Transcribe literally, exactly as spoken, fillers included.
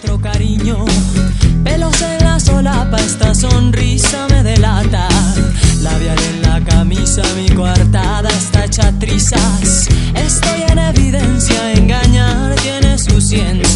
otro cariño. Pelos en la solapa, esta sonrisa me delata. Labial en la camisa, mi coartada está hecha trizas. Estoy en evidencia, engañar tiene su ciencia.